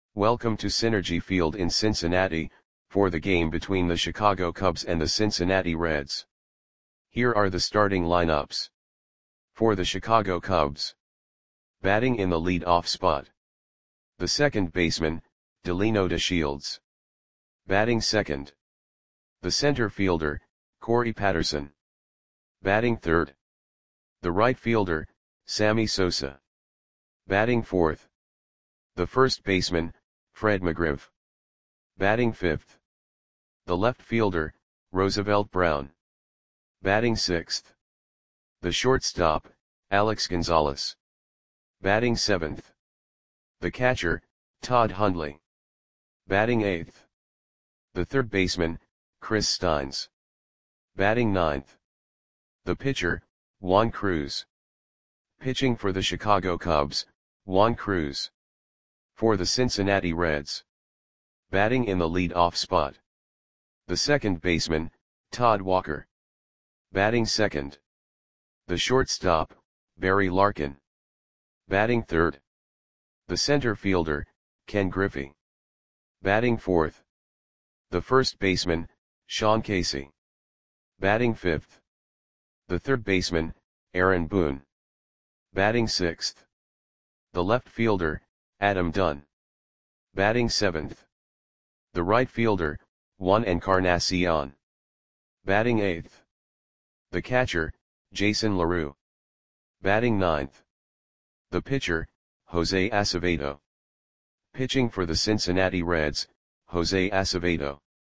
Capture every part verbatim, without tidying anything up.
Welcome to Synergy Field in Cincinnati, for the game between the Chicago Cubs and the Cincinnati Reds. Here are the starting lineups. For the Chicago Cubs. Batting in the lead-off spot. The second baseman, Delino DeShields. Batting second. The center fielder, Corey Patterson. Batting third. The right fielder, Sammy Sosa. Batting fourth. The first baseman, Fred McGriff. Batting fifth. The left fielder, Roosevelt Brown. Batting sixth. The shortstop, Alex Gonzalez. Batting seventh. The catcher, Todd Hundley. Batting eighth. The third baseman, Chris Steins. Batting ninth. The pitcher, Juan Cruz. Pitching for the Chicago Cubs, Juan Cruz. For the Cincinnati Reds. Batting in the lead-off spot. The second baseman, Todd Walker. Batting second. The shortstop, Barry Larkin. Batting third. The center fielder, Ken Griffey. Batting fourth. The first baseman, Sean Casey. Batting fifth. The third baseman, Aaron Boone. Batting sixth. The left fielder, Adam Dunn. Batting seventh. The right fielder, Juan Encarnacion. Batting eighth. The catcher, Jason LaRue. Batting ninth. The pitcher, Jose Acevedo. Pitching for the Cincinnati Reds, Jose Acevedo.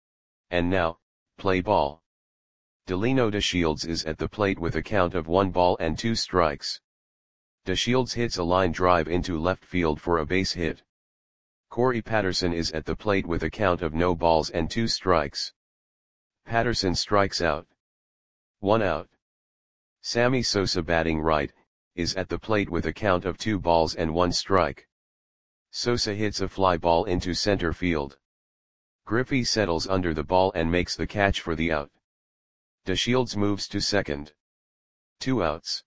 And now, play ball. Delino DeShields is at the plate with a count of one ball and two strikes. DeShields hits a line drive into left field for a base hit. Corey Patterson is at the plate with a count of no balls and two strikes. Patterson strikes out. One out. Sammy Sosa, batting right, is at the plate with a count of two balls and one strike. Sosa hits a fly ball into center field. Griffey settles under the ball and makes the catch for the out. DeShields moves to second. Two outs.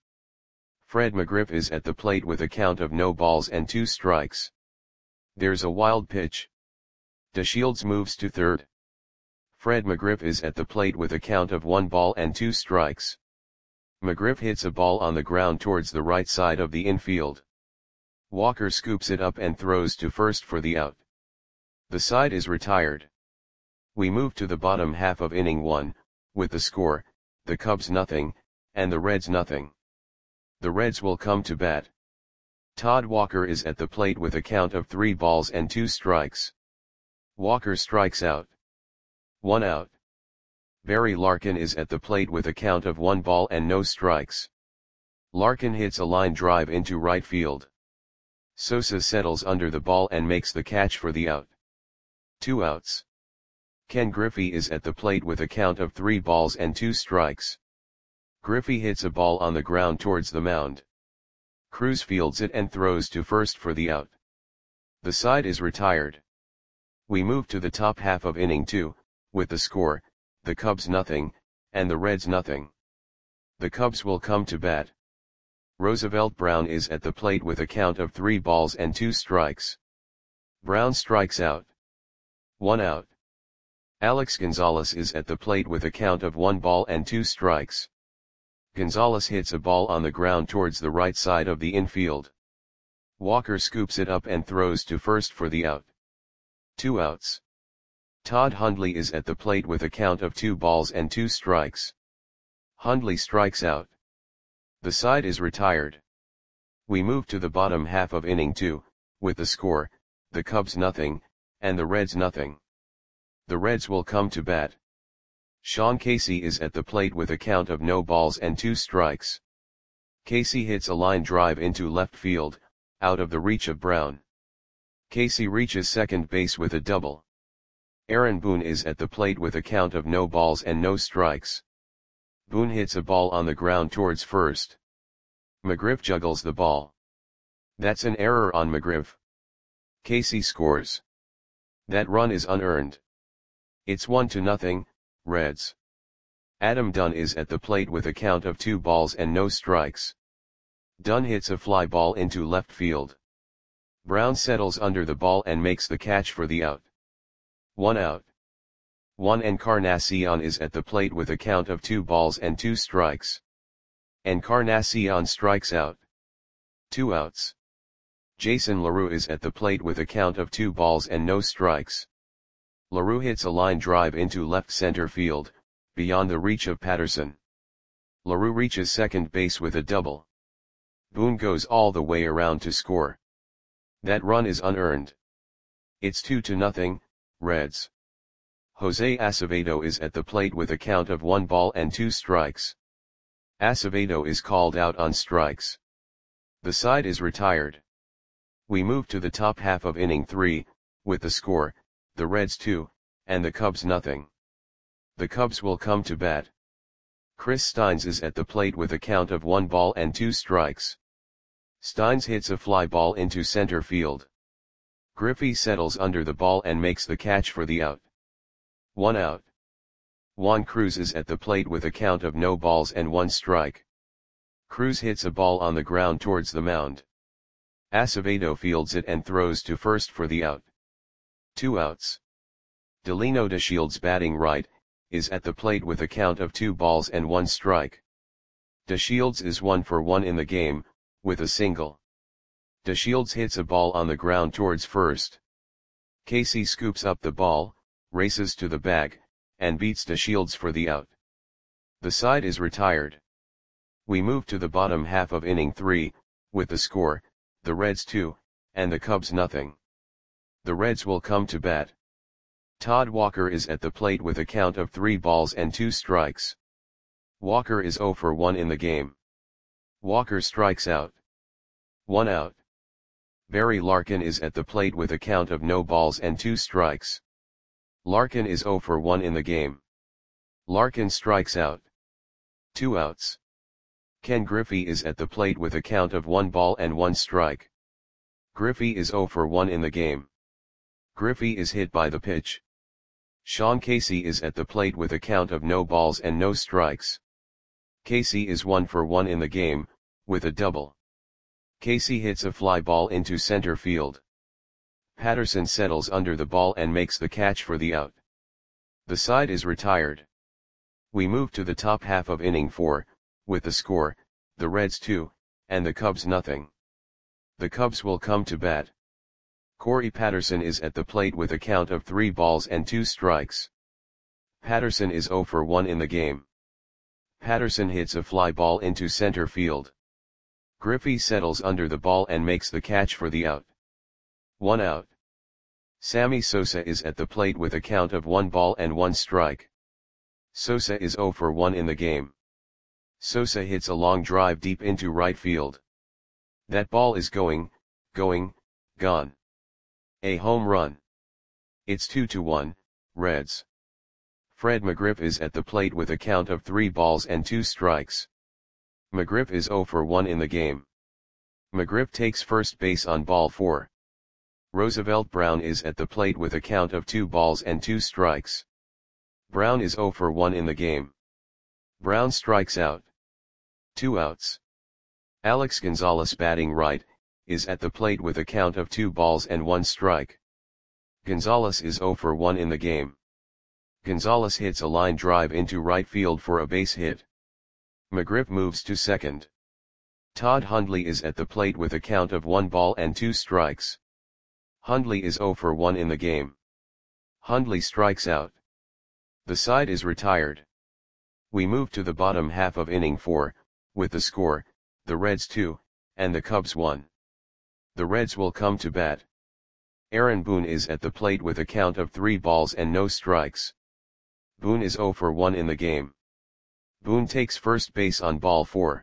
Fred McGriff is at the plate with a count of no balls and two strikes. There's a wild pitch. DeShields moves to third. Fred McGriff is at the plate with a count of one ball and two strikes. McGriff hits a ball on the ground towards the right side of the infield. Walker scoops it up and throws to first for the out. The side is retired. We move to the bottom half of inning one, with the score, the Cubs nothing, and the Reds nothing. The Reds will come to bat. Todd Walker is at the plate with a count of three balls and two strikes. Walker strikes out. One out. Barry Larkin is at the plate with a count of one ball and no strikes. Larkin hits a line drive into right field. Sosa settles under the ball and makes the catch for the out. Two outs. Ken Griffey is at the plate with a count of three balls and two strikes. Griffey hits a ball on the ground towards the mound. Cruz fields it and throws to first for the out. The side is retired. We move to the top half of inning two, with the score, the Cubs nothing, and the Reds nothing. The Cubs will come to bat. Roosevelt Brown is at the plate with a count of three balls and two strikes. Brown strikes out. One out. Alex Gonzalez is at the plate with a count of one ball and two strikes. Gonzalez hits a ball on the ground towards the right side of the infield. Walker scoops it up and throws to first for the out. Two outs. Todd Hundley is at the plate with a count of two balls and two strikes. Hundley strikes out. The side is retired. We move to the bottom half of inning two, with the score, the Cubs nothing, and the Reds nothing. The Reds will come to bat. Sean Casey is at the plate with a count of no balls and two strikes. Casey hits a line drive into left field, out of the reach of Brown. Casey reaches second base with a double. Aaron Boone is at the plate with a count of no balls and no strikes. Boone hits a ball on the ground towards first. McGriff juggles the ball. That's an error on McGriff. Casey scores. That run is unearned. It's one to nothing, Reds. Adam Dunn is at the plate with a count of two balls and no strikes. Dunn hits a fly ball into left field. Brown settles under the ball and makes the catch for the out. One out. Juan Encarnacion is at the plate with a count of two balls and two strikes. Encarnacion strikes out. Two outs. Jason LaRue is at the plate with a count of two balls and no strikes. LaRue hits a line drive into left center field, beyond the reach of Patterson. LaRue reaches second base with a double. Boone goes all the way around to score. That run is unearned. It's two to nothing, Reds. Jose Acevedo is at the plate with a count of one ball and two strikes. Acevedo is called out on strikes. The side is retired. We move to the top half of inning three, with the score, the Reds two, and the Cubs nothing. The Cubs will come to bat. Chris Steins is at the plate with a count of one ball and two strikes. Steins hits a fly ball into center field. Griffey settles under the ball and makes the catch for the out. One out. Juan Cruz is at the plate with a count of no balls and one strike. Cruz hits a ball on the ground towards the mound. Acevedo fields it and throws to first for the out. Two outs. Delino DeShields, batting right, is at the plate with a count of two balls and one strike. DeShields is one for one in the game, with a single. DeShields hits a ball on the ground towards first. Casey scoops up the ball, races to the bag, and beats DeShields for the out. The side is retired. We move to the bottom half of inning three, with the score, the Reds two, and the Cubs nothing. The Reds will come to bat. Todd Walker is at the plate with a count of three balls and two strikes. Walker is zero for one in the game. Walker strikes out. One out. Barry Larkin is at the plate with a count of no balls and two strikes. Larkin is zero for one in the game. Larkin strikes out. Two outs. Ken Griffey is at the plate with a count of one ball and one strike. Griffey is zero for one in the game. Griffey is hit by the pitch. Sean Casey is at the plate with a count of no balls and no strikes. Casey is one for one in the game, with a double. Casey hits a fly ball into center field. Patterson settles under the ball and makes the catch for the out. The side is retired. We move to the top half of inning four, with the score, the Reds two, and the Cubs nothing. The Cubs will come to bat. Corey Patterson is at the plate with a count of three balls and two strikes. Patterson is zero for one in the game. Patterson hits a fly ball into center field. Griffey settles under the ball and makes the catch for the out. One out. Sammy Sosa is at the plate with a count of one ball and one strike. Sosa is zero for one in the game. Sosa hits a long drive deep into right field. That ball is going, going, gone. A home run. It's two to one, Reds. Fred McGriff is at the plate with a count of three balls and two strikes. McGriff is zero for one in the game. McGriff takes first base on ball four. Roosevelt Brown is at the plate with a count of two balls and two strikes. Brown is zero for one in the game. Brown strikes out. Two outs. Alex Gonzalez, batting right, is at the plate with a count of two balls and one strike. Gonzalez is zero for one in the game. Gonzalez hits a line drive into right field for a base hit. McGriff moves to second. Todd Hundley is at the plate with a count of one ball and two strikes. Hundley is zero for one in the game. Hundley strikes out. The side is retired. We move to the bottom half of inning four, with the score, the Reds two, and the Cubs one. The Reds will come to bat. Aaron Boone is at the plate with a count of three balls and no strikes. Boone is zero for one in the game. Boone takes first base on ball four.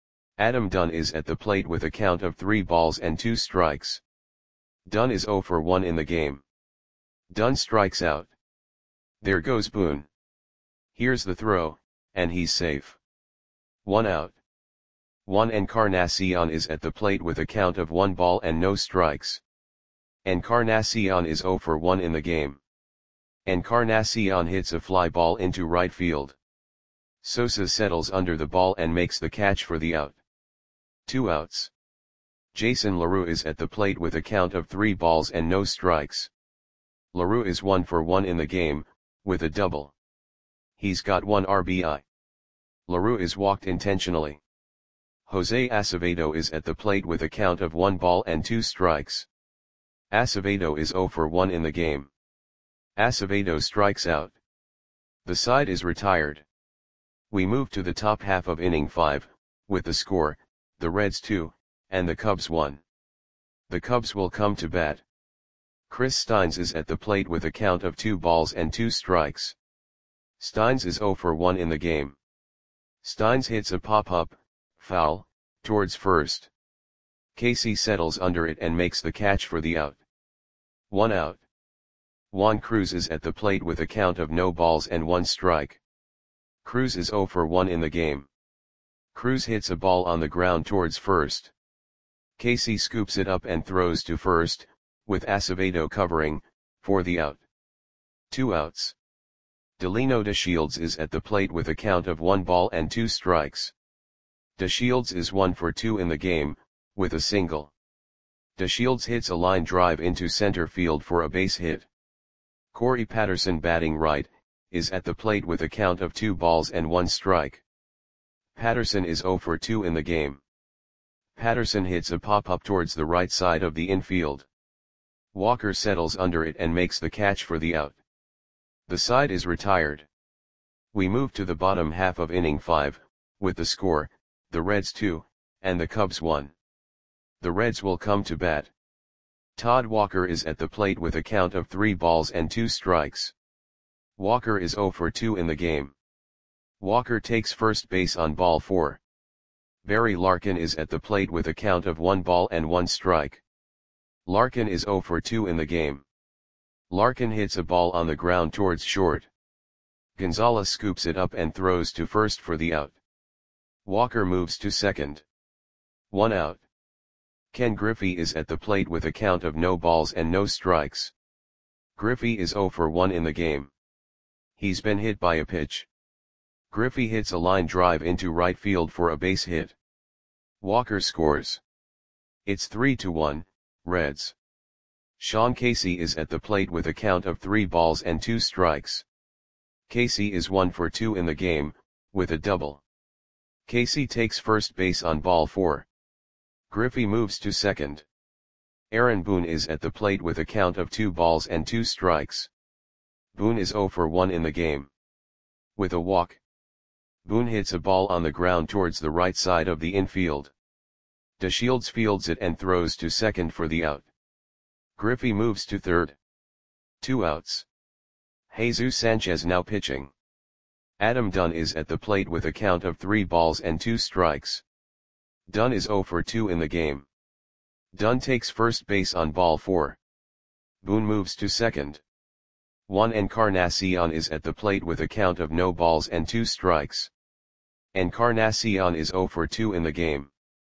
Adam Dunn is at the plate with a count of three balls and two strikes. Dunn is zero for one in the game. Dunn strikes out. There goes Boone. Here's the throw, and he's safe. One out. Juan Encarnacion is at the plate with a count of one ball and no strikes. Encarnacion is zero for one in the game. Encarnacion hits a fly ball into right field. Sosa settles under the ball and makes the catch for the out. Two outs. Jason LaRue is at the plate with a count of three balls and no strikes. LaRue is one for one in the game, with a double. He's got one R B I. LaRue is walked intentionally. Jose Acevedo is at the plate with a count of one ball and two strikes. Acevedo is zero for one in the game. Acevedo strikes out. The side is retired. We move to the top half of inning five, with the score, the Reds two, and the Cubs one. The Cubs will come to bat. Chris Steins is at the plate with a count of two balls and two strikes. Steins is zero for one in the game. Steins hits a pop-up, foul, towards first. Casey settles under it and makes the catch for the out. One out. Juan Cruz is at the plate with a count of no balls and one strike. Cruz is zero for one in the game. Cruz hits a ball on the ground towards first. Casey scoops it up and throws to first, with Acevedo covering, for the out. Two outs. Delino DeShields is at the plate with a count of one ball and two strikes. DeShields is one for two in the game, with a single. DeShields hits a line drive into center field for a base hit. Corey Patterson, batting right, is at the plate with a count of two balls and one strike. Patterson is zero for two in the game. Patterson hits a pop-up towards the right side of the infield. Walker settles under it and makes the catch for the out. The side is retired. We move to the bottom half of inning five, with the score, the Reds two, and the Cubs one. The Reds will come to bat. Todd Walker is at the plate with a count of three balls and two strikes. Walker is zero for two in the game. Walker takes first base on ball four. Barry Larkin is at the plate with a count of one ball and one strike. Larkin is zero for two in the game. Larkin hits a ball on the ground towards short. Gonzalez scoops it up and throws to first for the out. Walker moves to second. One out. Ken Griffey is at the plate with a count of no balls and no strikes. Griffey is zero for one in the game. He's been hit by a pitch. Griffey hits a line drive into right field for a base hit. Walker scores. It's three to one, Reds. Sean Casey is at the plate with a count of three balls and two strikes. Casey is one for two in the game, with a double. Casey takes first base on ball four. Griffey moves to second. Aaron Boone is at the plate with a count of two balls and two strikes. Boone is zero for one in the game. With a walk. Boone hits a ball on the ground towards the right side of the infield. DeShields fields it and throws to second for the out. Griffey moves to third. Two outs. Jesus Sanchez now pitching. Adam Dunn is at the plate with a count of three balls and two strikes. Dunn is zero for two in the game. Dunn takes first base on ball four. Boone moves to second. Juan Encarnacion is at the plate with a count of no balls and two strikes. Encarnacion is zero for two in the game.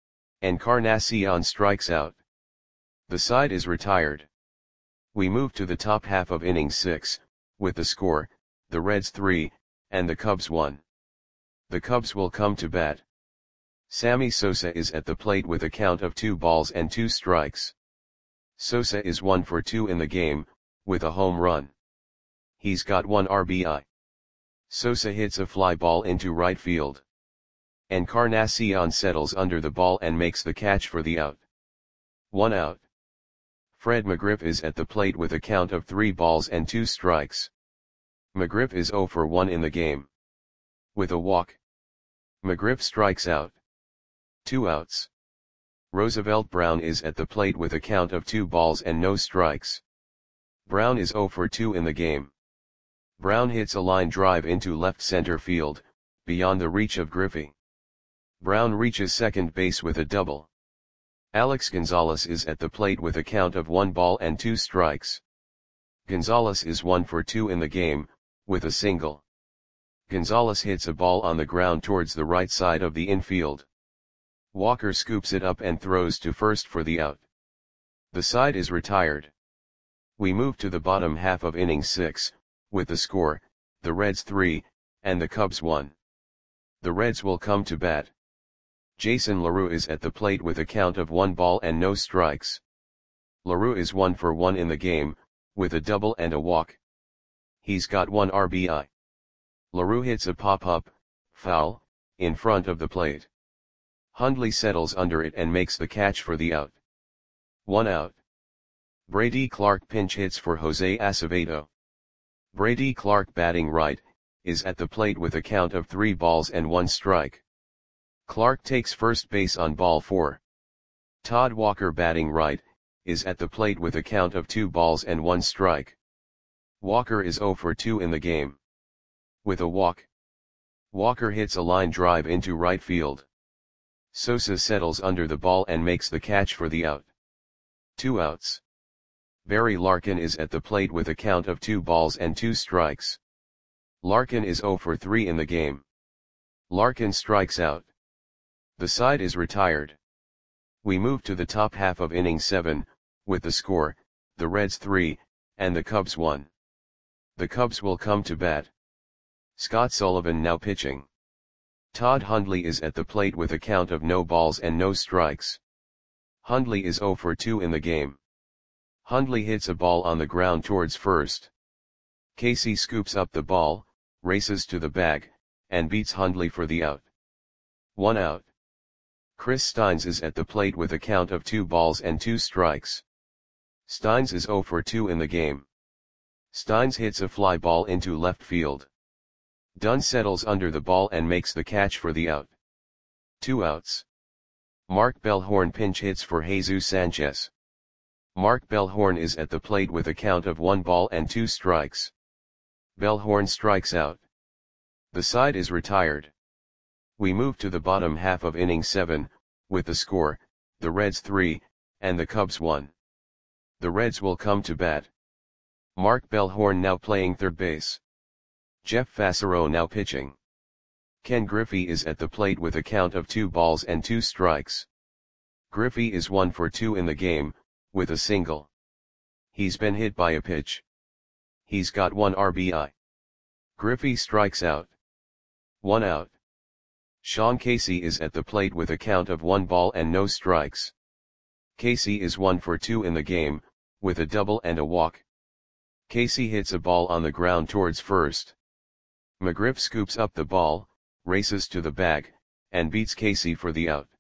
Encarnacion strikes out. The side is retired. We move to the top half of inning six, with the score, the Reds three, and the Cubs one. The Cubs will come to bat. Sammy Sosa is at the plate with a count of two balls and two strikes. Sosa is one for two in the game, with a home run. He's got one R B I. Sosa hits a fly ball into right field. Encarnacion settles under the ball and makes the catch for the out. One out. Fred McGriff is at the plate with a count of three balls and two strikes. McGriff is zero for one in the game. With a walk. McGriff strikes out. Two outs. Roosevelt Brown is at the plate with a count of two balls and no strikes. Brown is zero for two in the game. Brown hits a line drive into left center field, beyond the reach of Griffey. Brown reaches second base with a double. Alex Gonzalez is at the plate with a count of one ball and two strikes. Gonzalez is one for two in the game, with a single. Gonzalez hits a ball on the ground towards the right side of the infield. Walker scoops it up and throws to first for the out. The side is retired. We move to the bottom half of inning six, with the score, the Reds three, and the Cubs one. The Reds will come to bat. Jason LaRue is at the plate with a count of one ball and no strikes. LaRue is one for one in the game, with a double and a walk. He's got one R B I. LaRue hits a pop-up, foul, in front of the plate. Hundley settles under it and makes the catch for the out. One out. Brady Clark pinch hits for Jose Acevedo. Brady Clark, batting right, is at the plate with a count of three balls and one strike. Clark takes first base on ball four. Todd Walker, batting right, is at the plate with a count of two balls and one strike. Walker is zero for two in the game. With a walk, Walker hits a line drive into right field. Sosa settles under the ball and makes the catch for the out. Two outs. Barry Larkin is at the plate with a count of two balls and two strikes. Larkin is zero for three in the game. Larkin strikes out. The side is retired. We move to the top half of inning seven, with the score, the Reds three, and the Cubs one. The Cubs will come to bat. Scott Sullivan now pitching. Todd Hundley is at the plate with a count of no balls and no strikes. Hundley is zero for two in the game. Hundley hits a ball on the ground towards first. Casey scoops up the ball, races to the bag, and beats Hundley for the out. One out. Chris Steins is at the plate with a count of two balls and two strikes. Steins is zero for two in the game. Steins hits a fly ball into left field. Dunn settles under the ball and makes the catch for the out. Two outs. Mark Bellhorn pinch hits for Jesus Sanchez. Mark Bellhorn is at the plate with a count of one ball and two strikes. Bellhorn strikes out. The side is retired. We move to the bottom half of inning seven, with the score, the Reds three, and the Cubs one. The Reds will come to bat. Mark Bellhorn now playing third base. Jeff Fassero now pitching. Ken Griffey is at the plate with a count of two balls and two strikes. Griffey is one for two in the game, with a single. He's been hit by a pitch. He's got one R B I. Griffey strikes out. One out. Sean Casey is at the plate with a count of one ball and no strikes. Casey is one for two in the game, with a double and a walk. Casey hits a ball on the ground towards first. McGriff scoops up the ball, races to the bag, and beats Casey for the out.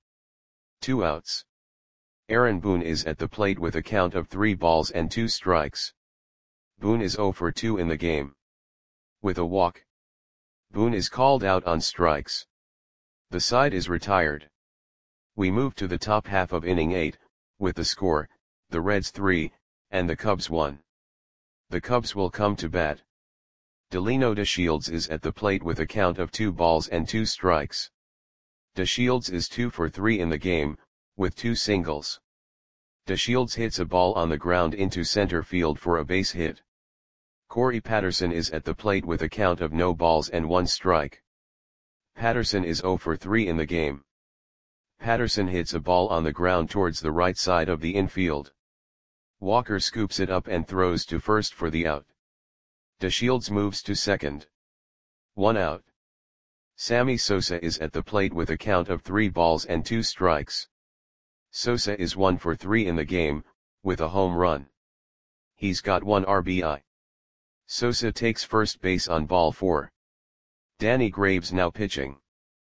Two outs. Aaron Boone is at the plate with a count of three balls and two strikes. Boone is zero for two in the game. With a walk, Boone is called out on strikes. The side is retired. We move to the top half of inning eight, with the score, the Reds three, and the Cubs one. The Cubs will come to bat. Delino DeShields is at the plate with a count of two balls and two strikes. DeShields is two for three in the game, with two singles. DeShields hits a ball on the ground into center field for a base hit. Corey Patterson is at the plate with a count of no balls and one strike. Patterson is zero for three in the game. Patterson hits a ball on the ground towards the right side of the infield. Walker scoops it up and throws to first for the out. DeShields moves to second. One out. Sammy Sosa is at the plate with a count of three balls and two strikes. Sosa is one for three in the game, with a home run. He's got one R B I. Sosa takes first base on ball four. Danny Graves now pitching.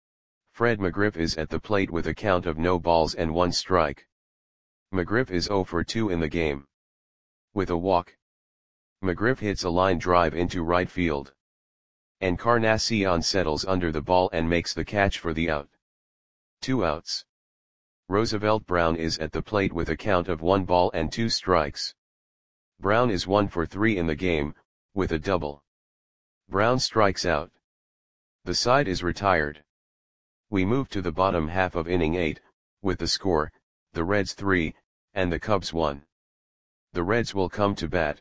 Fred McGriff is at the plate with a count of no balls and one strike. McGriff is zero for two in the game. With a walk, McGriff hits a line drive into right field. Encarnacion settles under the ball and makes the catch for the out. Two outs. Roosevelt Brown is at the plate with a count of one ball and two strikes. Brown is one for three in the game, with a double. Brown strikes out. The side is retired. We move to the bottom half of inning eight, with the score, the Reds three, and the Cubs one. The Reds will come to bat.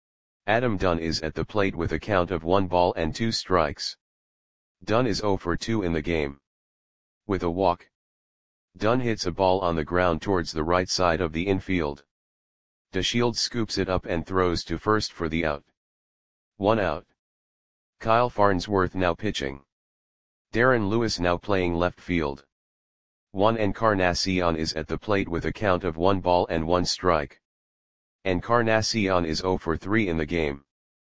Adam Dunn is at the plate with a count of one ball and two strikes. Dunn is zero for two in the game. With a walk, Dunn hits a ball on the ground towards the right side of the infield. DeShields scoops it up and throws to first for the out. One out. Kyle Farnsworth now pitching. Darren Lewis now playing left field. Juan Encarnacion is at the plate with a count of one ball and one strike. Encarnacion is zero for three in the game.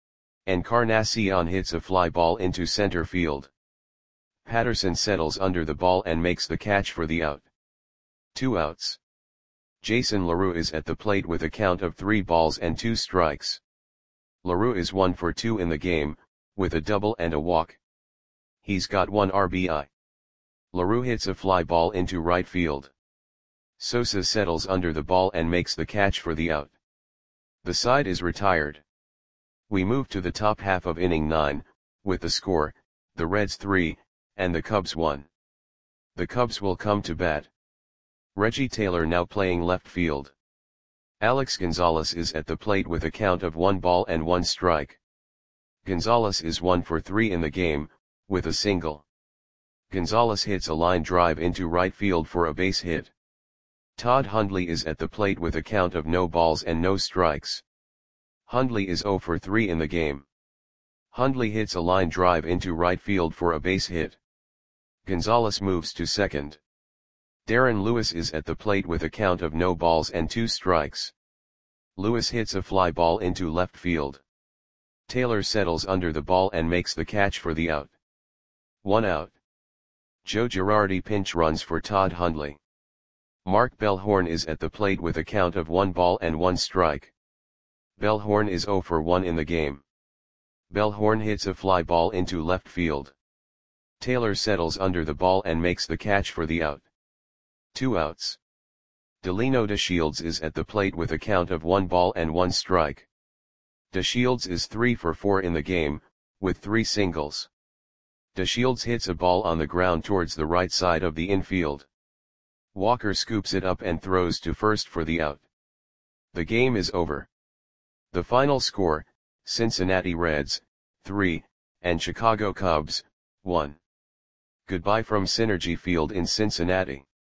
Encarnacion hits a fly ball into center field. Patterson settles under the ball and makes the catch for the out. Two outs. Jason LaRue is at the plate with a count of three balls and two strikes. LaRue is one for two in the game, with a double and a walk. He's got one R B I. LaRue hits a fly ball into right field. Sosa settles under the ball and makes the catch for the out. The side is retired. We move to the top half of inning nine, with the score, the Reds three, and the Cubs one. The Cubs will come to bat. Reggie Taylor now playing left field. Alex Gonzalez is at the plate with a count of one ball and one strike. Gonzalez is one for three in the game, with a single. Gonzalez hits a line drive into right field for a base hit. Todd Hundley is at the plate with a count of no balls and no strikes. Hundley is zero for three in the game. Hundley hits a line drive into right field for a base hit. Gonzalez moves to second. Darren Lewis is at the plate with a count of no balls and two strikes. Lewis hits a fly ball into left field. Taylor settles under the ball and makes the catch for the out. One out. Joe Girardi pinch runs for Todd Hundley. Mark Bellhorn is at the plate with a count of one ball and one strike. Bellhorn is zero for one in the game. Bellhorn hits a fly ball into left field. Taylor settles under the ball and makes the catch for the out. Two outs. Delino DeShields is at the plate with a count of one ball and one strike. DeShields is three for four in the game, with three singles. DeShields hits a ball on the ground towards the right side of the infield. Walker scoops it up and throws to first for the out. The game is over. The final score, Cincinnati Reds, three, and Chicago Cubs, one. Goodbye from Synergy Field in Cincinnati.